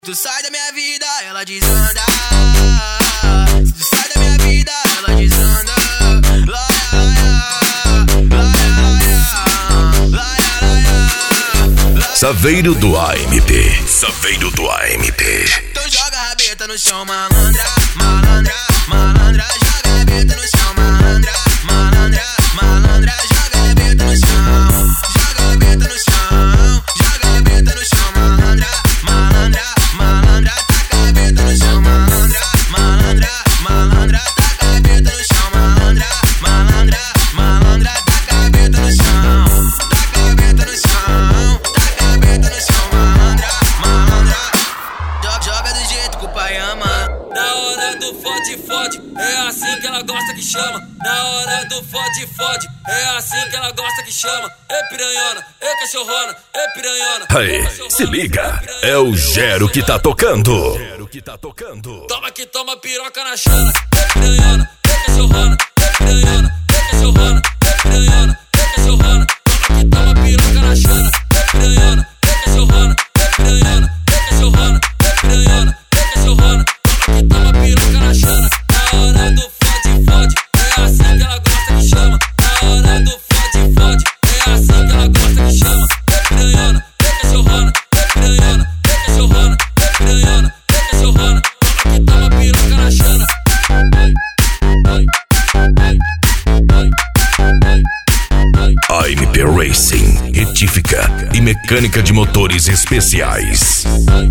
Tu sai da minha vida, ela desanda. Tu sai da minha vida, ela desanda. Saveiro do AMP. Saveiro do AMP. Então joga a rabeta no chão, malandra, malandra, malandra. Joga a rabeta no chão, malandra, malandra, malandra. Joga a rabeta no chão, joga a rabeta no chão, joga a rabeta no chão, malandra, malandra, malandra. Taca a rabeta no chão, malandra, malandra, malandra. Taca a rabeta no chão, malandra, malandra, malandra. Taca a rabeta no chão, taca a rabeta no chão, taca a rabeta no chão, malandra, malandra. Joga do jeito que o pai ama. Na hora do fode, é assim que ela gosta que chama. Na hora do fode, é assim que ela gosta que chama. É piranhona, é cachorrona, é piranhona. Aí, se liga, é o Gero que tá tocando. Toma que toma piroca na chana. É piranhona, é cachorrona, é piranhona, é cachorrona, é piranhona, é cachorrona. Toma que toma piroca na chana. É piranhona, é cachorrona, é piranhona, é cachorrona, é piranhona, é cachorrona. Toma que toma piroca na chana. Na hora do fode, é assim que ela gosta que chama. Na hora do fode, é assim que ela gosta que chama. É piranhona, é cachorrona, é piranhona, é cachorrona, é piranhona, é cachorrona. Toma que toma piroca na chana. AMP Racing, retífica e mecânica de motores especiais.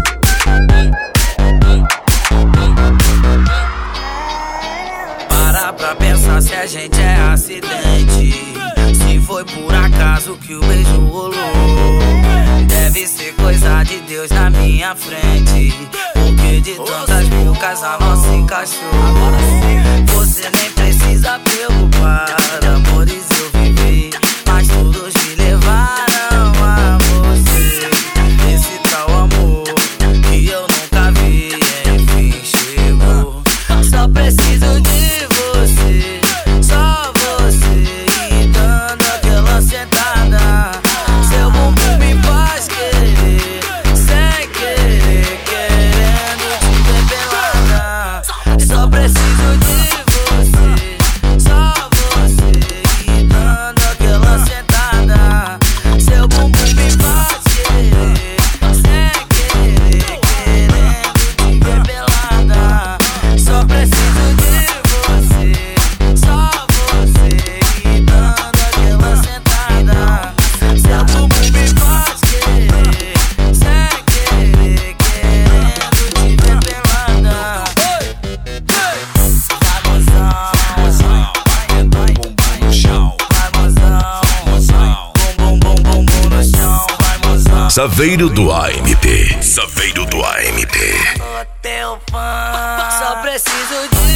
Para pra pensar se a gente é acidente. Se foi por acaso que o beijo rolou, deve ser coisa de Deus na minha frente, porque de tantas bocas a nossa encaixou. Você nem precisa preocupar, amores eu vivi, mas todos me levaram a você. Esse tal amor que eu nunca vi, enfim chegou. Só preciso de você, só você, e dando aquela sentada, seu bumbum me faz querer, sem querer, querendo te ver pelada. Só preciso de você, só você, e dando aquela sentada, seu bumbum me faz querer, sem querer, querendo te ver pelada. Só preciso de você, só você, e dando aquela sentada, seu bumbum me faz querer, sem querer, querendo te ver pelada. Vai mozão, vai bumbum no chão, vai mozão, bum no chão, vai mozão. Saveiro do AMP. Saveiro do AMP. Sou teu fã, só preciso de